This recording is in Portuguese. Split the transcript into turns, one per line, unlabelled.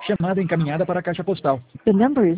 Chamada encaminhada para a caixa postal.
The number is